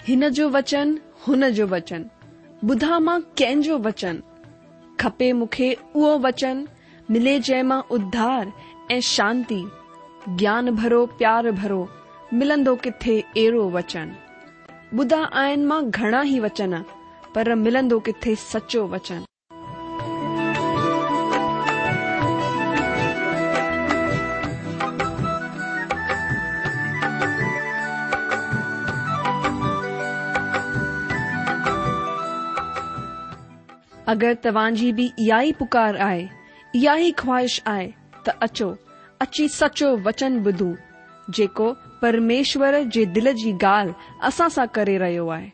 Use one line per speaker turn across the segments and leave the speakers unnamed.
हिन जो वचन हुन जो वचन, ॿुधा मां कंहिंजो वचन, खपे मूंखे उहो वचन, मिले जंहिं मां उद्धार ऐं शांती, ज्ञान भरो प्यार भरो, मिलंदो किथे अहिड़ो वचन। ॿुधा आहिनि मां घणा ई वचन, पर मिलंदो किथे सचो वचन। अगरि तव्हांजी बि इहा ई पुकार आहे, इहा ई ख्वाहिश आहे, त अचो, अची सचो वचन ॿुधूं, जेको परमेश्वर जे दिल जी ॻाल्हि असां सां करे रहियो आहे।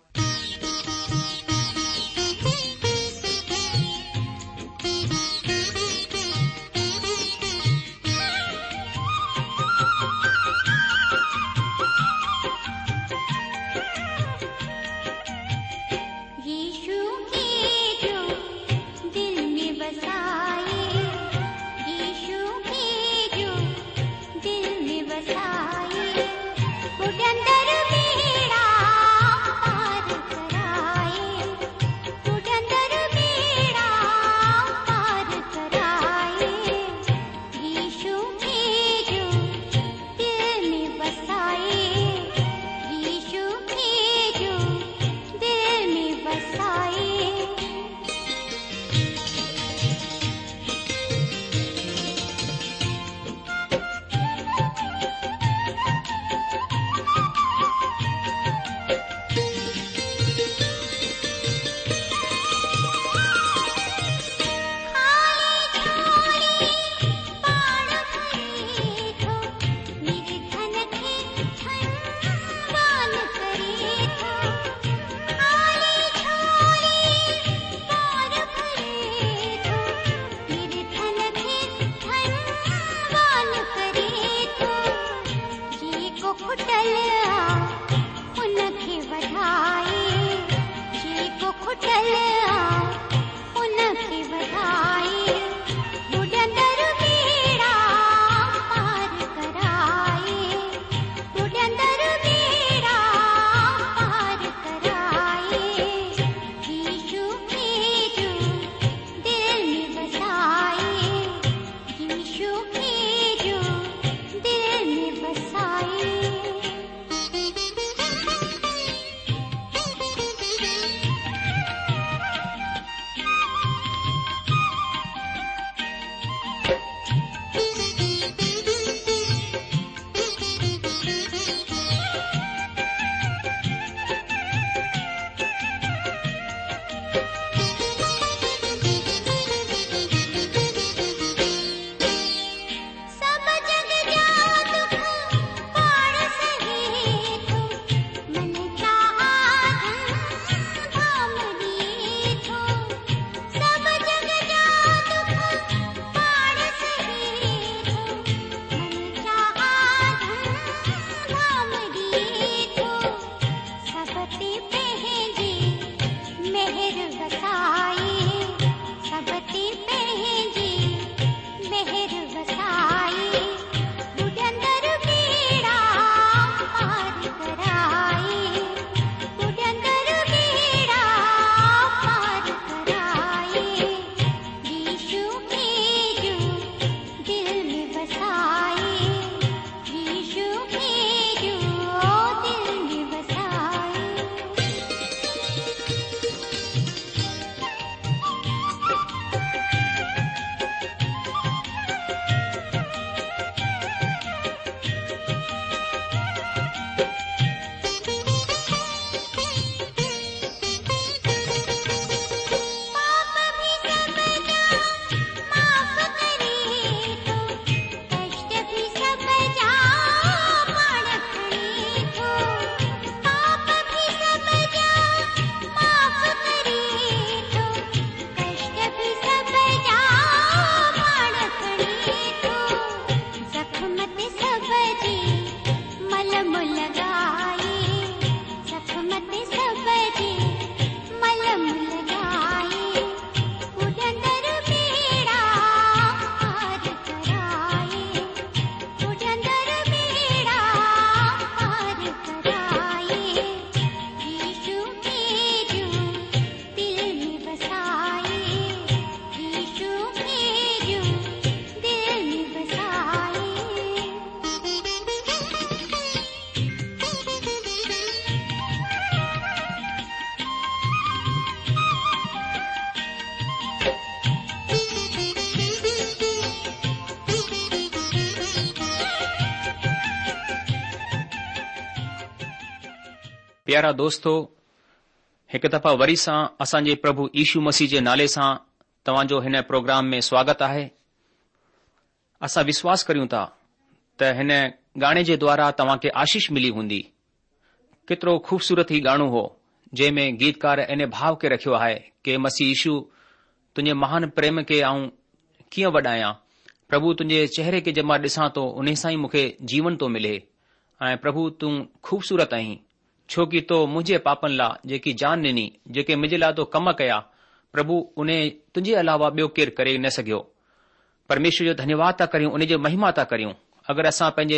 प्यारा दोस्तो, हिकु दफ़ा वरी सां असांजे प्रभु यीशू मसीह जे नाले सां तव्हांजो हिन प्रोग्राम में स्वागत आहे। असां विश्वास करियूं था त हिन गाने जे द्वारा तव्हांखे आशीष मिली हूंदी। केतिरो ख़ूबसूरत ही गानो हो जंहिंमें गीतकार इन भाव खे रखियो आहे कि मसीह यीशू, तुंहिंजे महान प्रेम खे आऊं कीअं वॾायां। प्रभु, तुंहिंजे चेहरे खे जंहिं मां ॾिसां थो उन सां ई मूंखे जीवन थो मिले। ऐं प्रभु, तूं ख़ूबसूरत आहीं, छो कि तो मुंहिंजे पापनि लाइ जेकी जान ॾिनी, जेके मुंहिंजे लाइ तो कम कया, प्रभु उन तुंहिंजे अलावा ॿियो केरु करे न सघियो। परमेश्वर जो धन्यवाद था करियूं, उन जो महिमा था करियूं। अगरि असां पंहिंजे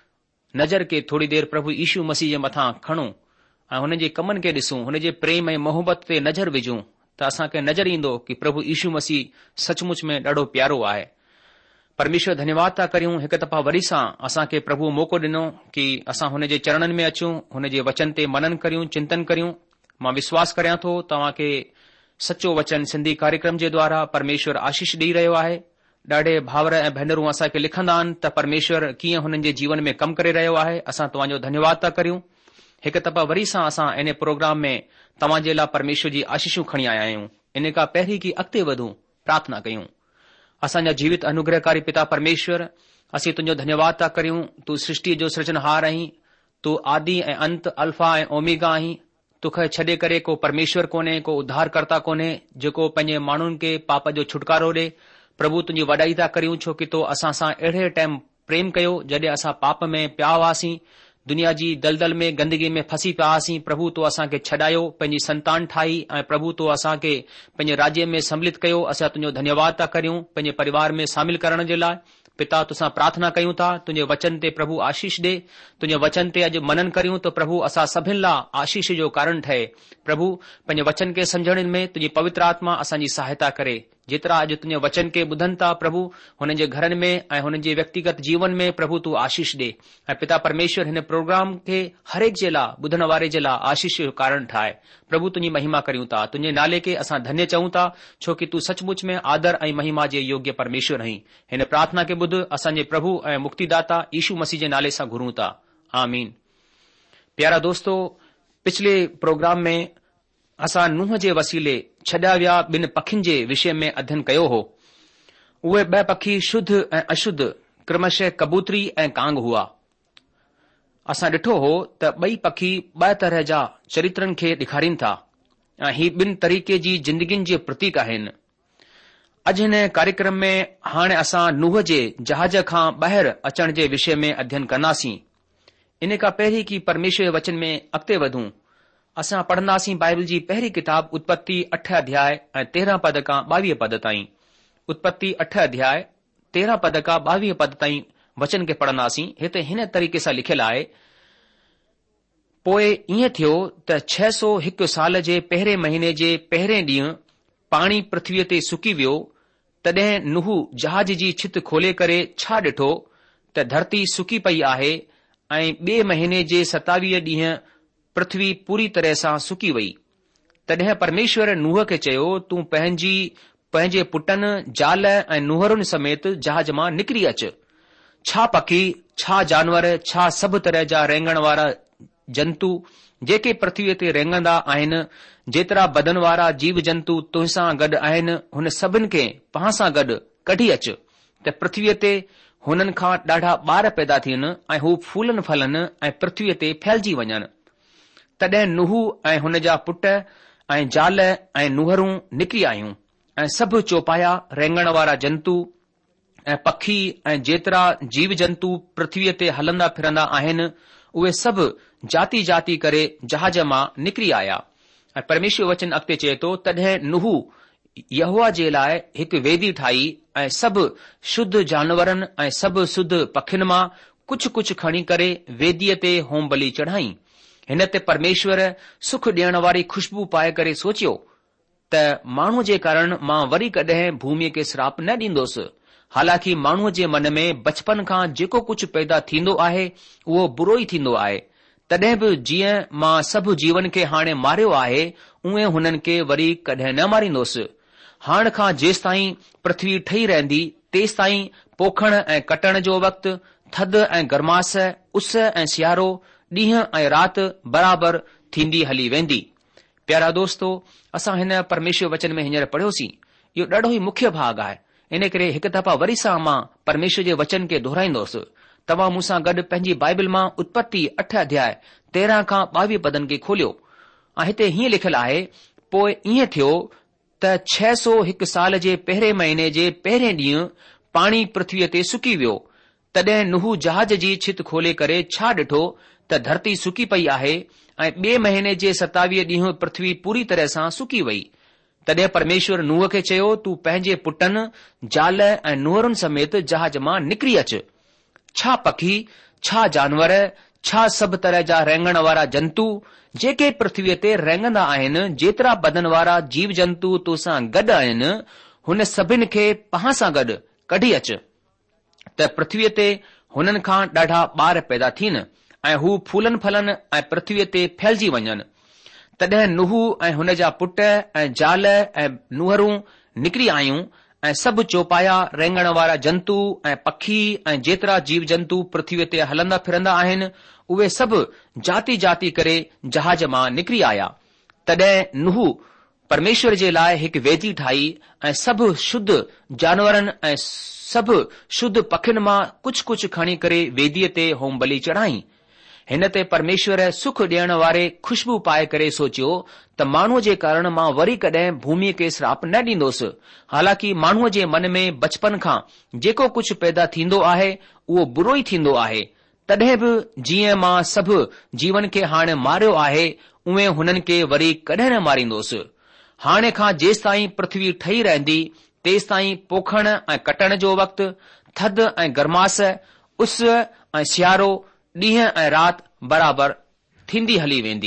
नज़र खे थोरी देरि प्रभु यीशू मसीह जे मथां खणूं ऐं हुन जे कमनि खे ॾिसूं, हुन जे प्रेम ऐं मोहबत ते नज़र विझूं, त असांखे नज़र ईंदो कि प्रभु यीशू मसीह सचमुच में ॾाढो प्यारो आहे। परमेश्वर धन्यवाद था करियूं, हिकु दफ़ा वरी सां असांखे प्रभु मौक़ो ॾिनो कि असां हुन जे चरणनि में अचूं, हुन जे वचन ते मनन करियूं, चिंतन करियूं। मां विश्वास करियां थो तव्हांखे सचो वचन सिंधी कार्यक्रम जे द्वारा परमेश्वर आशीष ॾेई रहियो आहे। ॾाढे भावर ऐं भेनरूं असांखे लिखंदा आहिनि त परमेश्वर कीअं हुननि जे जीवन में कमु करे रहियो आहे। असां तव्हांजो धन्यवाद था करियूं। हिकु दफ़ा वरी सां असां इन प्रोग्राम में तव्हांजे लाइ परमेश्वर जी आशीषूं खणी आया आहियूं। इन खां पहिरीं कि अॻिते वधूं, प्रार्थना कयूं। असांजा जीवित अनुग्रहकारी पिता परमेश्वर, असीं तुंहिंजो धन्यवाद था करियूं। तू सृष्टि जो सृजनहार आहीं, तू आदि ऐं अंत, अल्फा ऐं ओमेगा आहीं। तोखे छॾे करे को परमेश्वर कोन्हे, को उद्धारकर्ता कोन्हे जेको पंहिंजे माण्हुनि खे पाप जो छुटकारो ॾे। प्रभु, तुंहिंजी वॾाई था करियूं, छो कि तो असां सां अहिड़े टाइम प्रेम कयो जॾहिं असां पाप में पिया हुआसीं, दुनिया जी दलदल में, गंदगी में फसी पिया हुआसीं। प्रभु, तो असांखे छॾायो, पंहिंजी संतान ठाही ऐं प्रभु तो असांखे पंहिंजे राज्य में सम्मिलित कयो। असां तुंहिंजो धन्यवाद था करियूं पंहिंजे परिवार में शामिल करण जे लाइ। पिता, तुसां प्रार्थना कयूं था, तुंहिंजे वचन ते प्रभु आशीष ॾे। तुंहिंजे वचन ते अॼु मनन करियूं त प्रभु असां सभिनि लाइ आशीष जो कारण ठहे। प्रभु, पंहिंजे वचन खे सम्झण में तुंहिंजी पवित्र आत्मा असांजी सहायता करे। जेतिरा अॼु तुंहिंजे वचन खे ॿुधनि था प्रभु, हुननि जे घरनि में ऐं हुननि जे व्यक्तिगत जीवन में प्रभु तू आशीष ॾे। ऐं पिता परमेश्वर, हिन प्रोग्राम खे हरेक जे लाइ, ॿुधण वारे जे लाइ आशीष जो कारण ठाहे। प्रभु, तुंहिंजी महिमा करियूं था, तुंहिंजे नाले खे असां धन्य चऊं था, छो कि तू सचमुच में आदर ऐं महिमा जे योग्य परमेश्वर आहीं। हिन प्रार्थना खे ॿुध असांजे प्रभु ऐं मुक्तिदाता यीशू मसीह जे नाले सां घुरूं था, आमीन। प्यारा दोस्तो, पिछले प्रोग्राम में असां नूह जे वसीले छॾिया विया ॿिनि पखियुनि जे विषय में अध्ययन कयो हो। उहे ॿ पखी शुद्ध ऐं अशुद्ध, क्रमशः कबूतरी ऐं कांग हुआ। असां ॾिठो हो त ॿई पखी ॿ तरह जा चरित्रनि खे ॾेखारीनि था ऐं ही ॿिनि तरीक़े जी जिंदगियुनि जे प्रतीक आहिनि। अॼु हिन कार्यक्रम में हाणे असां नूह जे जहाज खां ॿाहिरि अचण जे विषय में अध्ययन कंदासीं। इन खां पहिरीं कि परमेश्वर जे वचन में अॻिते वधूं, असां पढ़ंदासीं बाइबल जी पहिरीं किताब उत्पत्ति 8 अध्याय ऐं 13 पद खां 22 पद ताईं। उत्पत्ति 8 अध्याय 13 पद खां 22 पद ताईं वचन खे पढ़ंदासीं। हिते हिन तरीक़े सां लिखियलु आहे, पोइ ईअं थियो त 601 साल जे पहिरें महीने जे पहिरें ॾींहुं पाणी पृथ्वीअ ते सुकी वियो। तॾहिं नूह जहाज जी छित खोले करे छा ॾिठो त धरती सुकी पई आहे ऐं ॿिए महीने जे 27 ॾींहं पृथ्वी पूरी तरह सां सुकी वई। तॾहिं परमेश्वर नूह खे चयो, तूं पंहिंजे पुटनि, ज़ाल ऐं नुहरुनि समेत जहाज मां निकिरी अच। छा पखी, छा जानवर, छा सभु तरह जा रेंगण वारा जंतु जेके पृथ्वीअ ते रेंगंदा आहिनि, जेतिरा बदन वारा जीव जंतु तोसां गॾु आहिनि, हुन सभिनि खे पाण सां गॾु कढी अच त पृथ्वीअ ते हुननि खां ॾाढा ॿार पैदा थियनि ऐं हू फूलनि फलनि ऐं पृथ्वीअ ते फैलिजी वञनि। तॾहिं नूह ऐं हुन जा पुट ऐं ज़ाल ऐं नुहरूं निकिरी आयूं ऐं सभु चौपाया रेंगण वारा जंतु ऐं पखी ऐं जेतिरा जीव जंतु पृथ्वीअ ते हलंदा फिरंदा आहिनि, उहे सभु जाति जाति करे जहाज मां निकिरी आया। ऐं परमेश्वर वचन अॻिते चए थो, तॾहिं नूह यहोवा जे लाइ हिकु वेदी ठाही ऐं सभु शुद्ध जानवरनि ऐं सभु शुद्ध पखियुनि मां कुझु कुझु खणी करे वेदीअ ते होम बलि चढ़ाई। हिन ते परमेश्वर सुख ॾियण वारी खुशबू पाए करे सोचियो त माण्हू जे कारण मां वरी कॾहिं भूमीअ खे श्राप न ॾींदुसि। हालांकि माण्हूअ जे मन में बचपन खां जेको कुझु पैदा थींदो आहे उहो बुरो ई थींदो आहे। तॾहिं बि जीअं मां सभु जीवन खे हाणे मारियो आहे, उहे हुननि खे वरी कॾहिं न मारींदुसि। हाण खां जेसि ताईं पृथ्वी ठही रहंदी, तेसि ताईं पोखण ऐं कटण जो वक़्तु, थधि ऐं गर्मास, उस ऐं सियारो, ॾींहं ऐं राति बराबरि थींदी हली वेंदी। प्यारा दोस्तो, असां हिन परमेश्वर वचन में हींअर पढ़ियोसीं। इहो ॾाढो ई मुख्य भाग आहे। इन करे हिकु दफ़ा वरी सां मां परमेश्वर जे वचन खे दोहराईंदुसि। तव्हां मूंसां गॾु पंहिंजी बाइबल मां उत्पत्ति 8 अध्याय 13 खां 22 पदनि खे खोलियो ऐं हिते हीअं लिखियलु आहे, पोइ ईअं थियो त 601 साल जे पहिरें महीने जे पहिरें ॾींहुं पाणी पृथ्वीअ ते सुकी वियो। तॾहिं नूह जहाज जी छित खोले करे छा ॾिठो त धरती सुकी पई आहे ऐं ॿिए महीने जे 27 ॾींहुं पृथ्वी पूरी तरह सां सुकी वई। तॾहिं परमेश्वर नूह खे चयो, तूं पंहिंजे पुटनि, ज़ाल ऐं नुहरुनि समेत जहाज मां निकिरी अच। छा पखी, छा जानवर, छा सभु तरह जा रेंगण वारा जंतु जेके पृथ्वीअ ते रेंगंदा आहिनि, जेतिरा बदन वारा जीव जंतु तोसां गॾु आहिनि, हुन सभिनि खे पाण सां गॾु कढी अच त पृथ्वीअ ते हुननि खां ॾाढा ॿार पैदा थियनि ऐं हू फूलनि फलनि ऐं पृथ्वीअ ते फैलिजी वञनि। तॾहिं नूह ऐं हुन जा पुट ऐं ज़ाल ऐं नुहरूं निकिरी आयूं ऐं सभु चौपाया रेंगण वारा जंतु ऐं पखी ऐं जेतिरा जीव जंतु पृथ्वीअ ते हलंदा फिरंदा आहिनि, उहे सभु जाति जाति करे जहाज मां निकिरी आया। तॾहिं नूह परमेश्वर जे लाइ हिकु वेदी ठाही ऐं सभु शुद्ध जानवरनि ऐं सभु शुद्ध पखियुनि मां कुझु कुझु खणी करे वेदीअ ते होम बलि चढ़ाई। हिन ते परमेश्वर सुख ॾियण वारे खुशबू पाए करे सोचियो त माण्हूअ जे कारण मां वरी कॾहिं भूमीअ खे श्राप न ॾींदुसि। हालांकि माण्हूअ जे मन में बचपन खां जेको कुझु पैदा थींदो आहे उहो बुरो ई थींदो आहे। तॾहिं बि जीअं मां सभु जीवन खे हाणे मारियो आहे, उहे हुननि खे वरी कॾहिं न मारींदुसि। हाणे खां जेसि ताईं पृथ्वी ठही रहंदी, तेसि ताईं पोखण ऐं कटण जो वक़्तु, थधि ऐं गरमास, उस ऐं सियारो, ॾींहं ऐं राति बराबरि थींदी हली वेंदी।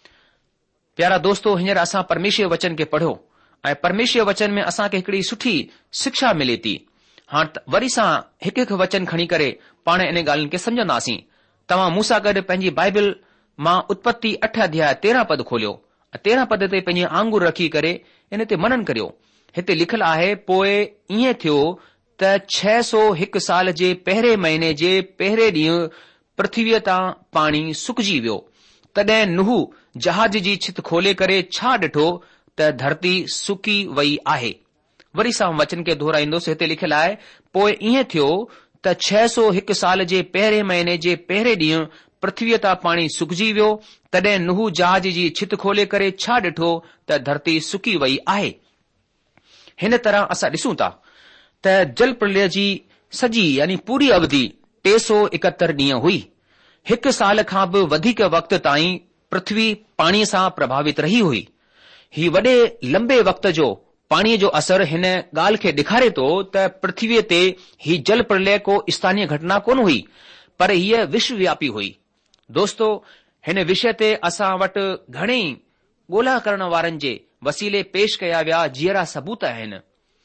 प्यारा दोस्तो, हींअर असां परमेश्वर वचन खे पढ़ियो ऐं परमेश्वर वचन में असांखे हिकिड़ी सुठी शिक्षा मिले थी। हाणे वरी सां हिकु हिकु वचन खणी करे पाण इन ॻाल्हियुनि खे सम्झंदासीं। तव्हां मूंसां गॾु पंहिंजी बाइबल मां उत्पत्ति 8 अध्याय 13 पद खोलियो। 13 पद ते पंहिंजी आंगुर रखी करे इन ते मनन करियो। हिते लिखियलु आहे, पोइ ईअं थियो त 601 साल जे पहिरें महीने जे पहिरें ॾींहुं पृथ्वीअ तां पाणी सुकजी वियो। तॾहिं नूह जहाज जी छित खोले करे छा ॾिठो त धरती सुकी वई आहे। वरी सां वचन खे दोहराईंदुसि। हिते लिखियलु आहे, पोइ ईअं थियो त 601 साल जे पहिरें महीने जे पहिरें ॾींहुं पृथ्वीअ तां पाणी सुकजी वियो। तॾहिं नूह जहाज जी छित खोले करे छा ॾिठो त धरती सुकी वई आहे। हिन तरह असां ॾिसूं था त जल प्रलय जी सॼी यानी पूरी अवधि 371 ॾींहं हुई। 1 साल खां बि वधीक वक़्त ताईं पृथ्वी पाणीअ सां प्रभावित रही हुई। ही वॾे लंबे वक़्त जो पाणीअ जो असर हिन ॻाल्हि खे ॾेखारे थो त पृथ्वीअ ते ही जल प्रलय को स्थानीय घटना कोन हुई, पर हीअ विश्वव्यापी हुई। दोस्तो, हिन विषय ते असां वटि घणेई ॻोल्हा करण वारनि जे वसीले पेश कया विया जीअरा सबूत आहिनि।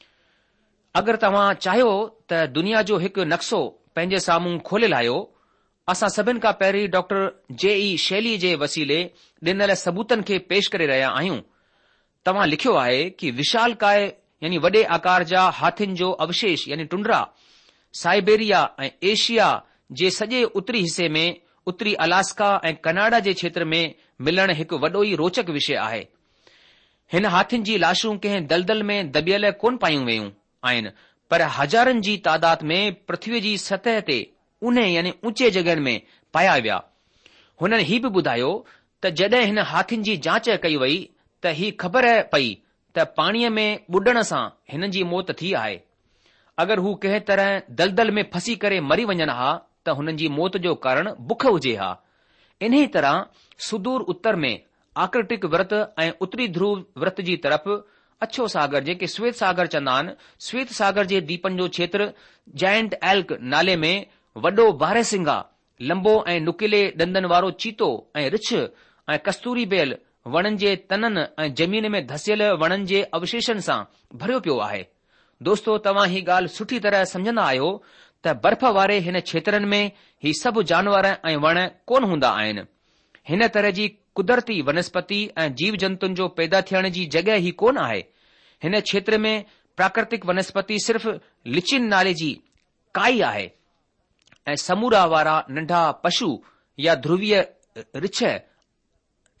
अगरि तव्हां चाहियो त दुनिया जो हिकु नक्शो पंहिंजे साम्हूं खोलियल आयो, असां सभिनि खां पहिरीं डॉक्टर J.E. शैली जे वसीले ॾिनल सबूतनि खे पेश करे रहिया आहियूं। तव्हां लिखियो आहे कि विशालकाय यानी वॾे आकार जा हाथियुनि जो अवशेष यानी टुंड्रा साइबेरिया ऐं एशिया जे सॼे उत्तरी हिसे में, उत्तरी अलास्का ऐं कनाडा जे क्षेत्र में मिलण हिकु वॾो ई रोचक विषय आहे। हिन हाथियुनि जी लाशूं कंहिं दलदल में दबियल कोन पायूं वयूं आहिनि, पर हज़ारनि जी तादाद में पृथ्वीअ जी सतह ते उन्हे यानी ऊचे जॻहनि में पाया विया। हुननि ही बि ॿुधायो त जॾहिं हिन हाथियुनि जी जांच कई वई त ही ख़बर पई त पाणीअ में ॿुॾण सां हिननि जी मौत थी आहे। अगरि हू कंहिं तरह दलदल में फसी करे मरी वञनि हा त हुननि जी मौत जो कारण बुख हुजे हा। इन्ही तरह सुदूर उत्तर में आर्कटिक व्रत ऐं उत्तरी ध्रुव व्रत जी तरफ़ अछो सागर जेके श्वेत सागर चवंदा आहिनि, श्वेत सागर जे दीपनि जो क्षेत्र जायंट एल्क नाले में वॾो बारहसिंगा, लंबो ऐं नुकीले ॾंदनि वारो चीतो ऐं रिछ ऐं कस्तूरी बेल वणनि जे तननि ऐं ज़मीन में धसियल वणनि जे अवशेषनि सां भरियो पियो आहे। दोस्तो, तव्हां ही ॻाल्हि सुठी तरह सम्झंदा आहियो त बर्फ़ वारे हिन क्षेत्रनि में ही सभु जानवर ऐं वण कोन हूंदा आहिनि। हिन तरह जी कुदरती वनस्पति ऐं जीव जंतुनि जो पैदा थियण जी जॻह ही कोन आहे। हिन क्षेत्र में प्राकृतिक वनस्पति सिर्फ़ लिचिन नाले जी काई आहे ऐं समूरा वारा नंढा पशु या ध्रुवीय रिछ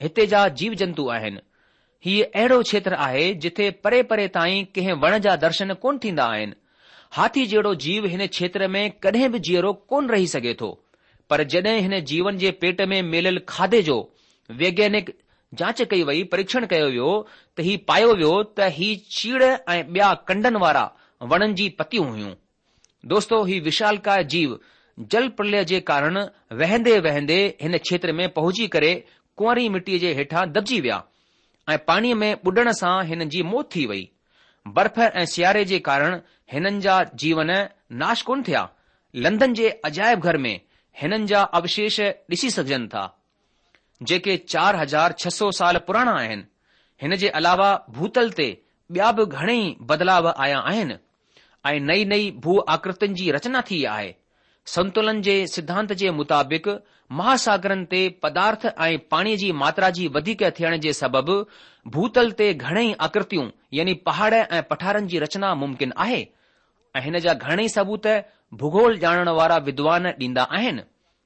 हिते जा जीव जंतु आहिनि। हीउ अहिड़ो क्षेत्र आहे जिथे परे परे ताईं कंहिं वण जा दर्शन कोन थींदा आहिनि। हाथी जहिड़ो जीव हिन क्षेत्र में कॾहिं बि जीअरो कोन रही सघे थो, पर जॾहिं हिन जीवन जे पेट में मेलियल खाधे जो वैज्ञानिक जांच कई वई, परीक्षण कयो वियो, त ही पायो वियो त ही चीड़ ऐं ॿिया कंडनि वारा वणनि जी पतियूं हुयूं। दोस्तो, ही विशालकाय जीव जल प्रलय जे कारण वहंदे वहंदे हिन क्षेत्र में पहुची करे कुंवरी मिटीअ जे हेठां दॿजी विया ऐं पाणीअ में ॿुॾण सां हिननि जी मौत थी वई। बर्फ़ ऐं सियारे जे कारण हिननि जा जीवन नाश कोन थिया। लंदन जे अजायब घर में हिननि जा अवशेष ॾिसी सघजनि था, जेके 4600 साल पुराणा आहिनि। हिन जे अलावा भूतल ते ॿिया बि घणेई बदलाव आया आहिनि ऐं नई नई भू आकृतियुनि जी रचना थी आहे। संतुलन जे सिद्धांत जे मुताबिक़ महासागरनि ते पदार्थ ऐं पाणीअ जी मात्रा जी वधीक थियण जे सबबि भूतल ते घणेई आकृतियूं यानी पहाड़ ऐं पठारनि जी रचना मुमकिन आहे ऐं हिन जा घणेई सबूत भूगोल ॼाणण वारा विद्वान ॾींदा आहिनि।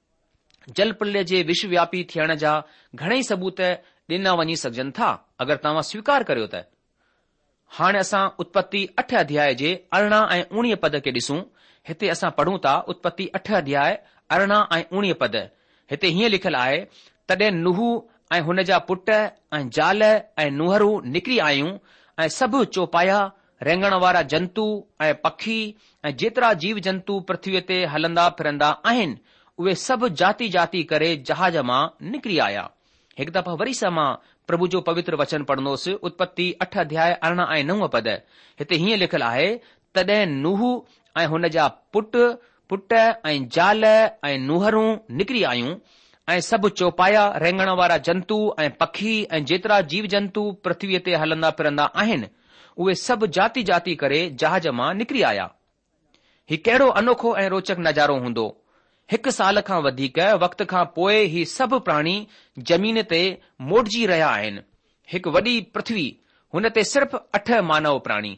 जल प्रलय जे विश्वव्यापी थियण जा घणेई सबूत ॾिना वञी सघजनि था, अगरि तव्हां स्वीकार करियो त। हाणे असां उत्पत्ति 8 अध्याय जे 18 ऐं 19 पद खे ॾिसूं। हिते असां पढ़ूं था उत्पत्ति 8 अध्याय 18 ऐं 19 पद। हिते हीअं लिखियलु आहे, तॾहिं नूहु ऐं हुन जा पुट ऐं ज़ाल ऐं नूहरूं निकिरी आयूं ऐं सभु चौपाया रेंगण वारा जंतु ऐं पखी ऐं जेतिरा जीव जंतु पृथ्वीअ ते हलंदा फिरंदा आहिनि, उहे सभु जाति जाति करे जहाज मां निकिरी आया। हिकु दफ़ा वरी सां मां प्रभु जो पवित्र वचन पढ़ंदोसि। उत्पत्ति 8 अध्याय 18 ऐं 9 पद। हिते हीअं लिखियलु आहे, तॾहिं नूहु ऐं हुन जा पुट ऐं ज़ाल ऐं नूहरूं निकिरी आयूं ऐं सभु चौपाया रेंगण वारा जंतु ऐं पखी ऐं जेतिरा जीव जंतु पृथ्वीअ ते हलंदा फिरंदा आहिनि, उहे सभु जाति जाति करे जहाज मां निकिरी आया। ही कहिड़ो अनोखो ऐं रोचक नज़ारो हूंदो। 1 साल खां वधीक वक़्त खां पोइ ही सभु प्राणी ज़मीन ते मोटिजी रहिया आहिनि। हिकु वॾी पृथ्वी, हुन ते सिर्फ़ 8 मानव प्राणी,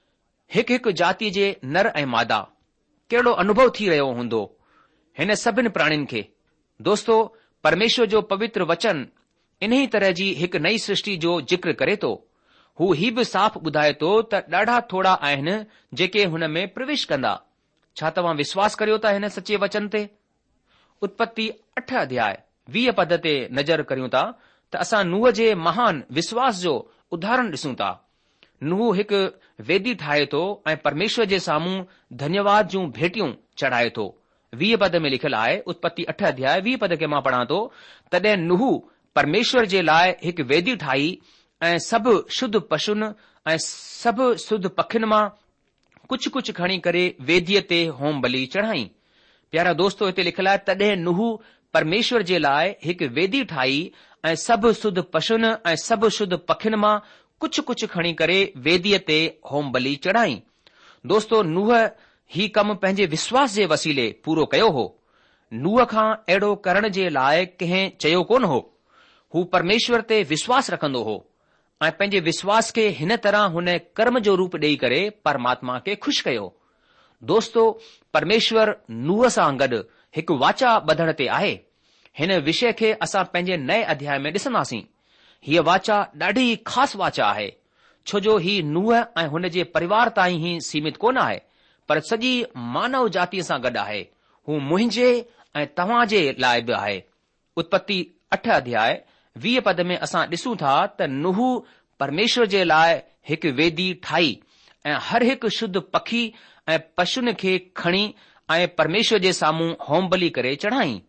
हिकु जाति जे नर ऐं मादा। कहिड़ो अनुभव थी रहियो हूंदो हिन सभिनी प्राणियुनि खे। दोस्तो, परमेश्वर जो पवित्र वचन इन्ही तरह जी हिकु नई सृष्टि जो जिक्र करे थो। हू ही बि साफ़ ॿुधाए थो त ॾाढा थोड़ा आहिनि जेके हुन में प्रवेश कंदा। छा तव्हां विश्वास करियो था हिन सचे वचन ते? उत्पत्ति 8 अध्याय 20 पद ते नज़र करियूं था त असां नूह जे महान विश्वास जो उदाहरण ॾिसूं था। नूह हिकु वेदी ठाहे थो ऐं परमेश्वर जे साम्हूं धन्यवाद जूं भेटियूं चढ़ाए थो। 20 पद में लिखियलु आहे, उत्पत्ति 8 अध्याय 20 पद खे मां पढ़ां थो, तॾहिं नूह परमेश्वर जे लाइ हिकु वेदी ठाही ऐं सभु शुद्ध पशुनि ऐं सभु शुद्ध पखियुनि मां कुझु कुझु खणी करे वेदीअ ते होम बलि चढ़ाई। प्यारा दोस्तो, हिते लिखियलु आहे, तॾहिं नूह परमेश्वर जे लाइ हिकु वेदी ठाही ऐं सभु शुद्ध पशुनि ऐं सभु शुद्ध पखियुनि मां कुझु कुझु खणी करे वेदीअ ते होम बलि चढ़ाई। दोस्तो, नूह ही कमु पंहिंजे विश्वास जे वसीले पूरो कयो हो। नूह खां अहिड़ो करण जे लाइ कंहिं चयो कोन हो। हू परमेश्वर ते विश्वास रखंदो हो ऐं पंहिंजे विश्वास खे हिन तरह हुन कर्म जो रूप ॾेई करे परमात्मा खे खु़शि कयो। दोस्तो, परमेश्वर नूह सां गॾु हिकु वाचा ॿधण ते आहे। हिन विषय खे असां पंहिंजे नए अध्याय में ॾिसंदासीं। हीअ वाचा ॾाढी ख़ासि वाचा आहे, छो जो ही नूह ऐं हुन जे परिवार ताईं ई सीमित कोन आहे, पर सॼी मानव जातीअ सां गॾु आहे। हू मुंहिंजे ऐं तव्हां जे लाइ बि आहे। उत्पत्ति 8 अध्याय 20 पद में असां ॾिसूं था त नूह परमेश्वर जे लाइ हिकु वेदी ठाही ऐं हर हिकु शुद्ध पखी ऐं पशुनि खे खणी ऐं परमेश्वर जे साम्हूं होम बलि करे चढ़ाई।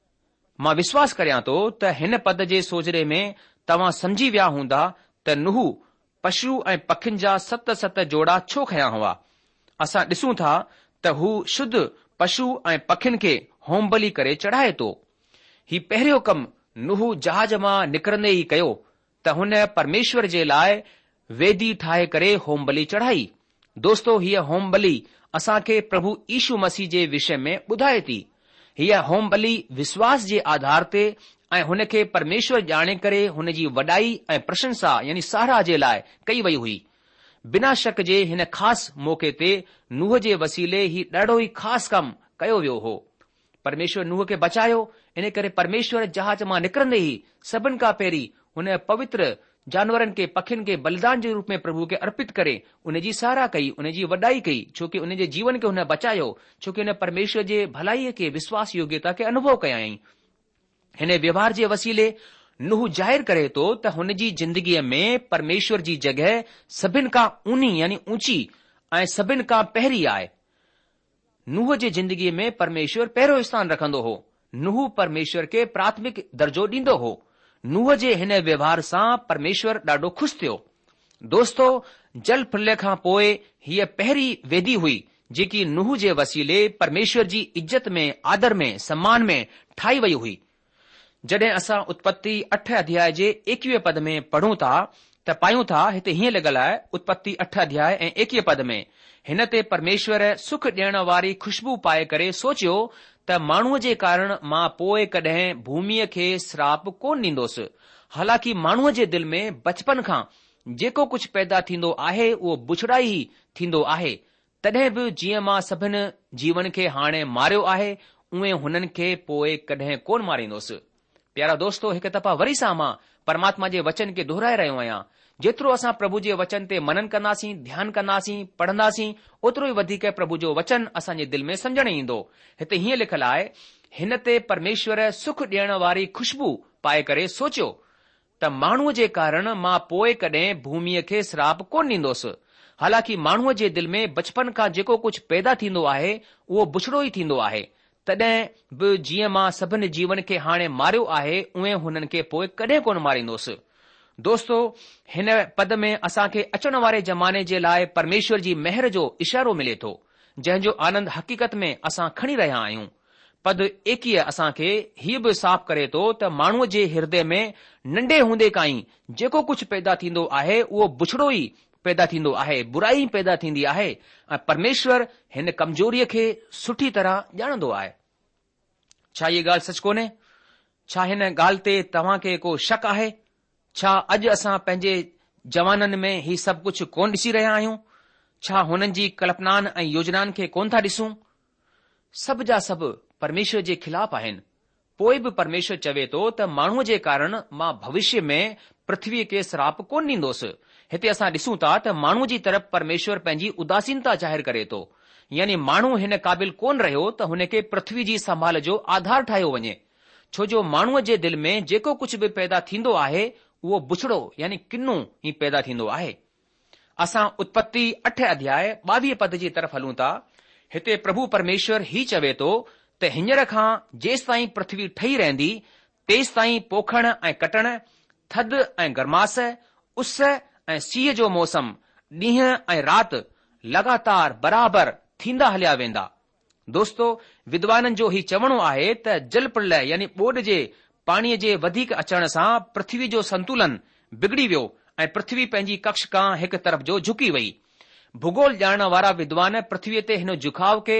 मां विश्वास करियां थो त हिन पद जे सोजरे में तव्हां समझी विया हूंदा त नूह पशु ऐं पखियुनि जा 7 जोड़ा छो खयां हुआ। असां ॾिसूं था त हू शुद्ध पशु ऐं पखियुनि खे होम बलि करे चढ़ाए थो। ही पहिरियों कमु नूह जहाज मां निकिरंदे ई कयो त हुन परमेश्वर जे लाइ वेदी ठाहे करे होम बलि चढ़ाई। दोस्तो, हीअ होम बलि असां खे प्रभु यीशु मसीह जे विषय में ॿुधाए थी। हीअ होम बलि विश्वास जे आधार ते ऐं हुन खे परमेश्वर ॼाणे करे हुन जी वॾाई ऐं प्रशंसा यानी साराह जे लाइ कई वई हुई। बिना शक जे हिन ख़ासि मौक़े ते नूह जे वसीले ही ॾाढो ई ख़ासि कमु कयो वियो हो। परमेश्वर नूह खे बचायो। इन करे परमेश्वर जहाज मां निकिरंदे ई सभिनि खां पहिरीं हुन पवित्र जानवरनि खे, पखियुनि खे बलिदान जे रूप में प्रभु खे अर्पित करे उन जी साराह कई, उन जी वॾाई कई, छोकी उन जे जीवन खे हुन बचायो, छोकी हुन परमेश्वर जे भलाईअ खे, विश्वास योग्यता खे अनुभव कयाई। हिन व्यवहार जे वसीले नूह ज़ाहिर करे थो त हुन जी जिंदगीअ में परमेश्वर जी जॻहि सभिनि खां ऊनी यानी ऊंची ऐं सभिनि खां पहिरीं आहे। नूह जे जिंदगीअ में परमेश्वर पहिरियों स्थान रखंदो हो। नूह परमेश्वर खे प्राथमिक दर्जो ॾींदो हो। नूह जे हिन व्यवहार सां परमेश्वर ॾाढो खु़शि थियो। दोस्तो, जल प्रलय खां पोइ हीअ पहिरीं वेदी हुई जेकी नूह जे वसीले परमेश्वर जी इज़त में, आदर में, सम्मान में ठाही वई हुई। जॾहिं असां उत्पत्ति 8 अध्याय जे 21 पद में पढ़ूं था त पायूं था, हिते हीअं लिखियलु आहे, उत्पत्ति 8 अध्याय ऐं 21 पद में, हिन ते परमेश्वर सुख ॾियण वारी खुशबू पाए करे सोचियो त माण्हूअ जे कारण मां पोइ कॾहिं भूमीअ खे श्राप कोन ॾींदोसि। हालांकि माण्हूअ जे दिल में बचपन खां जेको कुझु पैदा थींदो आहे उहो बुछड़ा ई थींदो आहे। तॾहिं बि जीअं मां सभिनि जीवन खे हाणे मारियो आहे, उहे हुननि खे पोइ कॾहिं कोन मारींदोसि। प्यारा दोस्तो, हिकु दफ़ा वरी सां मां परमात्मा जे वचन खे दोहराए रहियो आहियां। जेतिरो असां प्रभु जे वचन ते मनन कंदासीं, ध्यानु कंदासीं, पढ़ंदासीं, ओतिरो ई वधीक प्रभु जो वचन असांजे दिल में समझण ईंदो। हिते हीअं लिखियलु आहे, हिन ते परमेश्वर सुख ॾियण वारी खुशबू पाए करे सोचियो त माण्हूअ जे कारण मां पोइ कॾहिं भूमीअ खे श्राप कोन ॾींदोसि। हालांकि माण्हूअ जे दिल में बचपन खां जेको कुझु पैदा थींदो आहे उहो बुछड़ो ई थींदो आहे। तॾहिं बि जीअं मां सभिनि जीवन खे हाणे मारियो आहे, उहे हुननि खे पोइ कॾहिं कोन मारींदोसि। दोस्तो, हिन पद में असांखे अचण वारे ज़माने जे लाइ परमेश्वर जी मेहर जो इशारो मिले थो, जंहिंजो आनंद हक़ीक़त में असां खणी रहिया आहियूं। पद 21 असांखे हीअ बि साफ़ करे थो त माण्हूअ जे हृदय में नंढे हूंदे खां ई जेको कुझु पैदा थींदो आहे उहो बुछड़ो ई पैदा थींदो आहे, बुराई पैदा थींदी आहे, ऐं परमेश्वर हिन कमज़ोरीअ खे सुठी तरह ॼाणंदो आहे। छा इहा ॻाल्हि सच कोन्हे? छा हिन ॻाल्हि ते तव्हां खे को शक आहे? छा अॼु असां पंहिंजे जवाननि में ही सभु कुझु कोन ॾिसी रहिया आहियूं? छा हुननि जी कल्पनाउनि ऐं योजनाउनि खे कोन था ॾिसूं? सभु जा सभु परमेश्वर जे खिलाफ़ आहिनि। पोइ बि परमेश्वर चवे थो त माण्हूअ जे कारण मां भविष्य में पृथ्वीअ खे श्राप कोन ॾींदोसि। हिते असां ॾिसूं था त माण्हू जी तरफ़ परमेश्वर पंहिंजी उदासीनता ज़ाहिर करे थो, यानी माण्हू हिन क़ाबिल कोन रहियो त हुन खे पृथ्वी जी संभाल जो आधार ठाहियो वञे, छो जो माण्हूअ जे दिल में जेको कुझु बि पैदा थींदो आहे उहो बुछड़ो यानी किन्नू ई पैदा थींदो आहे। असां उत्पत्ति 8 अध्याय 22 पद जी तरफ़ हलूं था। हिते प्रभु परमेश्वर ही चवे थो त हींअर खां जेसि ताईं पृथ्वी ठही रहंदी, तेसि ताईं पोखण ऐं कटण, थधि ऐं गरमास, उस ऐं सीउ जो मौसम, ॾींहं ऐं राति लगातार बराबर थींदा हलिया वेंदा। दोस्तो, विद्वाननि जो ही चवणो आहे त जल प्रलय यानी ॿोॾ जे पाणीअ जे वधीक अचण सां पृथ्वी जो संतुलन बिगड़ी वियो ऐं पृथ्वी पंहिंजी कक्ष खां हिकु तरफ़ जो झुकी वई। भूगोल ॼाणण वारा विद्वान पृथ्वीअ ते हिन झुकाव खे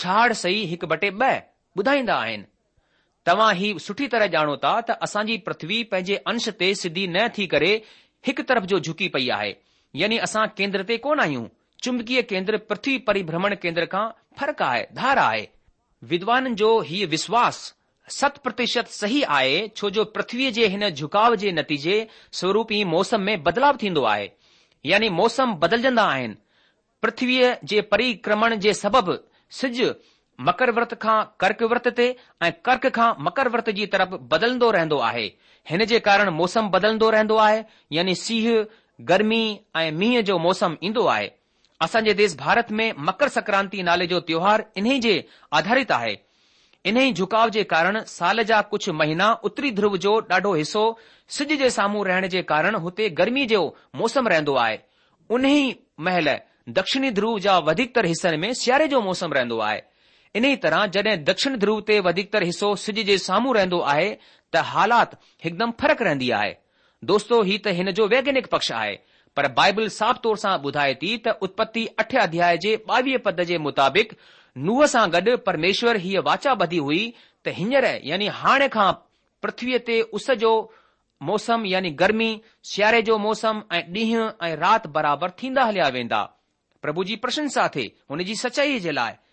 66/2 ॿुधाईंदा आहिनि। तव्हां ही सुठी तरह ॼाणो था त असांजी पृथ्वी पंहिंजे अंश ते सिधी न थी करे हिकु तरफ़ जो झुकी पई आहे, यानी असां केंद्र ते कोन आहियूं। चुंबकीय केंद्र पृथ्वी परिभ्रमण केंद्र खां फ़र्क़ु आहे, धार आहे। विद्वाननि जो हीउ विश्वास 100% सही आहे, छो जो पृथ्वीअ जे हिन झुकाव जे नतीजे स्वरूप ई मौसम में बदलाव थींदो आहे, यानी मौसम बदिलजंदा आहिनि। पृथ्वीअ जे परिक्रमण जे सबबि सिज मकर व्रत खां कर्क व्रत ते ऐं कर्क खां मकर व्रत जी तरफ़ बदलंदो रहंदो आहे। हिन जे कारण मौसम बदलंदो रहंदो आहे, यानी सीउ, गर्मी ऐं मींहं जो मौसम ईंदो आहे। असांजे देश भारत में मकर संक्रांति नाले जो त्योहार इन्हे जे आधारित आहे। इन्हे झुकाव जे कारण साल जा कुझु महीना उत्तरी ध्रुव जो ॾाढो हिसो सिज जे साम्हूं रहण जे कारण हुते गर्मी जो मौसम रहंदो आहे। उन्ही महिल दक्षिणी ध्रुव जा वधीकतर हिसनि में सियारे जो मौसम रहंदो आहे। इन तरह जॾहिं दक्षिण ध्रुव ते वधीकतर हिसो सिज जे साम्हूं रहंदो आहे त हालात हिकदमि फ़र्क़ु रहंदी आहे। दोस्तो, ही त हिन जो वैज्ञानिक पक्ष आहे, पर बाइबल साफ़ तौर सां ॿुधाए थी त उत्पत्ति 8 अध्याय जे 22 पद जे मुताबिक़ नूह सां गॾु परमेश्वर हीअ वाचा ॿधी हुई त हींअर यानी हाणे खां पृथ्वीअ ते उस जो मौसम यानी गर्मी, सियारे जो मौसम ऐं ॾींहं ऐं राति बराबरि थींदा हलिया वेंदा। प्रभु जी प्रशंसा थिए हुन जी सचाईअ जे लाइ।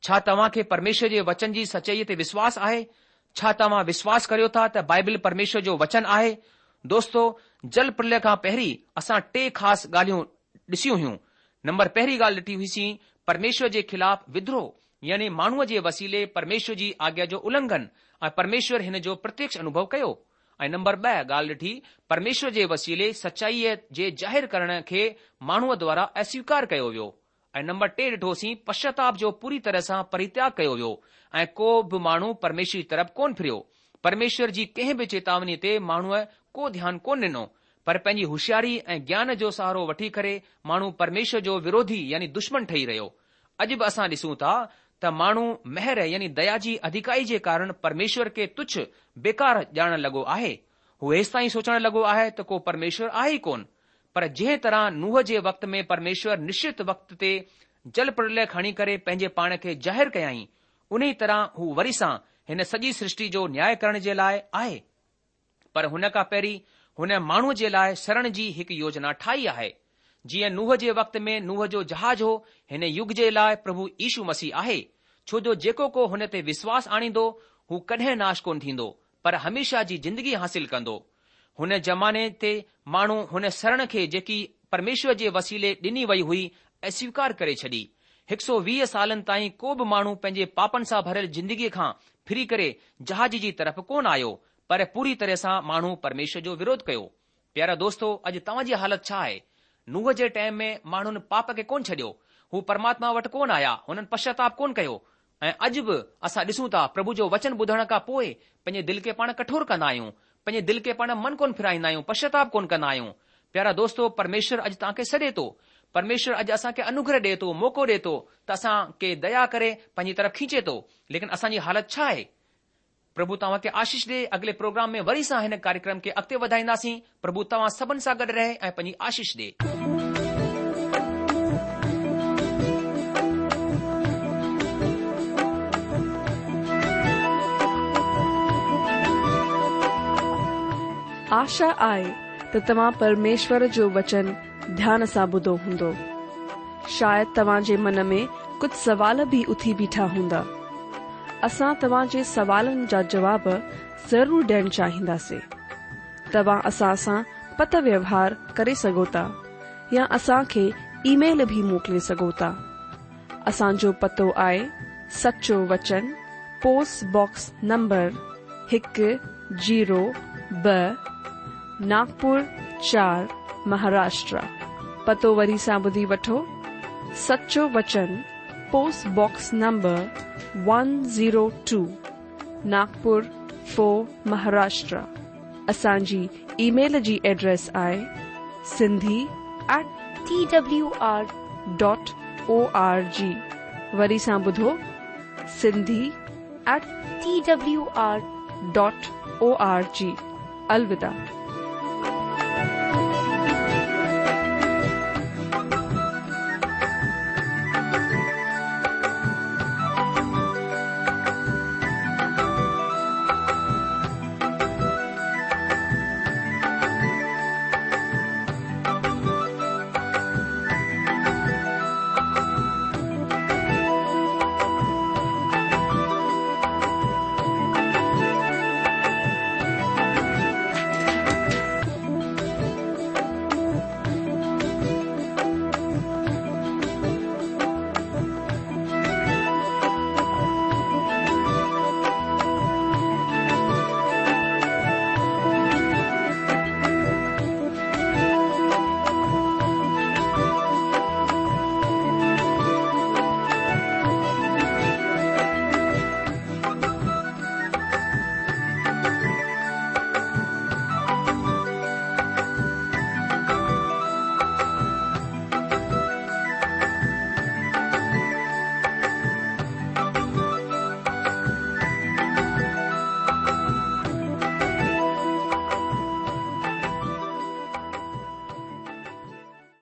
छा तव्हां खे परमेश्वर जे वचन जी सचाईअ ते विश्वास आहे? छा तव्हां विश्वास करियो था त बाइबल परमेश्वर जो वचन आहे? दोस्तो, जल प्रलय खां पहिरीं असां 3 ख़ासि ॻाल्हियूं ॾिसियूं हुयूं। नंबर पहिरीं ॻाल्हि ॾिठी हुईसीं परमेश्वर जे ख़िलाफ़ विद्रोह, यानी माण्हूअ जे वसीले परमेश्वर जी आज्ञा जो उल्लंघन, ऐं परमेश्वर हिन जो प्रत्यक्ष अनुभव कयो। ऐं नंबर 2 ॻाल्हि ॾिठी परमेश्वर जे वसीले सचाईअ जे ज़ाहिर करण खे माण्हूअ द्वारा अस्वीकार कयो वियो। ऐं नंबर 3 ॾिठोसीं पश्चाताप जो पूरी तरह सां परित्याग कयो वियो ऐं को बि माण्हू परमेश्वर जी तरफ़ कोन फिरियो। परमेश्वर जी कंहिं बि चेतावनी ते माण्हूअ को ध्यानु कोन ॾिनो, पर पंहिंजी होशियारी ऐं ज्ञान जो सहारो वठी करे माण्हू परमेश्वर जो विरोधी यानी दुश्मन ठही रहियो। अॼु बि असां ॾिसूं था त माण्हू महर यानी दया जी अधिकाई जे कारण परमेश्वर खे तुच्छ बेकार ॼाणण लॻो आहे। हू हेसि ताईं सोचण लॻो आहे त को परमेश्वर आहे ई कोन। पर जंहिं तरह नूह जे वक़्त में परमेश्वर निश्चित वक़्त ते जल प्रलय खणी करे पंहिंजे पाण खे ज़ाहिर कयाई, उन ई तरह हू वरी सां हिन सॼी सृष्टि जो न्याय करण जे लाइ आहे। पर हुन खां पहिरीं हुन माण्हूअ जे लाइ शरण जी हिकु योजना ठाही आहे। जीअं नूह जे वक़्त में नूह जो जहाज हो, हिन युग जे लाइ प्रभु यीशु मसीह आहे। छो जो जेको को हुन ते विश्वास आणींदो हू कॾहिं नाश कोन थींदो, पर हमेशा जी जिंदगी हासिल कंदो। हुन ज़माने ते माण्हू हुन शरण खे जेकी परमेश्वर जे वसीले ॾिनी वई हुई अस्वीकार करे छॾी। 120 सालनि ताईं को बि माण्हू पंहिंजे पापनि सां भरियल जिंदगीअ खां फिरी करे जहाज जी तरफ़ कोन आयो, पर पूरी तरह सां माण्हू परमेश्वर जो विरोध कयो। प्यारा दोस्तो, अॼु तव्हांजी हालत छा आहे? नूह जे टाइम में माण्हुनि पाप खे कोन छॾियो, हू परमात्मा वटि कोन आया, हुननि पश्चाताप कोन कयो। ऐं अॼु बि असां ॾिसूं था प्रभु जो वचन ॿुधण खां पोइ पंहिंजे दिलि खे पाण कठोर कंदा आहियूं, पंहिंजे दिलि खे पाण मन कोन फिराईंदा आहियूं, पश्चाताप कोन कंदा आहियूं। प्यारा दोस्तो, परमेश्वर अॼु तव्हांखे सॾे थो। परमेश्वर अॼु असांखे अनुग्रह ॾिए थो, मौक़ो ॾिए थो त असांखे दया करे पंहिंजी तरफ़ खींचे थो। लेकिन असांजी हालत छा आहे? प्रभु तव्हांखे आशीष ॾे। अॻिले प्रोग्राम में वरी सां हिन कार्यक्रम खे अॻिते वधाईंदासीं। प्रभु तव्हां सभिनि सां गॾु रहे ऐं पंहिंजी आशीष ॾे।
आशा आहे त तव्हां परमेश्वर जो वचन ध्यान सां ॿुधो हूंदो। शायदि तव्हां जे मन में कुझु सवाल बि उथी बीठा हूंदा। असां तव्हां जे सवालनि जा जवाब ज़रूर ॾियणु चाहींदासीं। तव्हां असां सां पत व्यवहार करे सघो था या असांखे ईमेल भी मोकिले सघो था। असांजो पतो आहे सचो वचन, post box number 102, Nagpur 4, Maharashtra. पतो वरी सां ॿुधी वठो। सचो वचन, post box number 102, Nagpur 4, Maharashtra. असांजी ईमेल जी एड्रेस आहे sindhi@twr.org। वरी सां ॿुधो, sindhi@twr.org। अलविदा।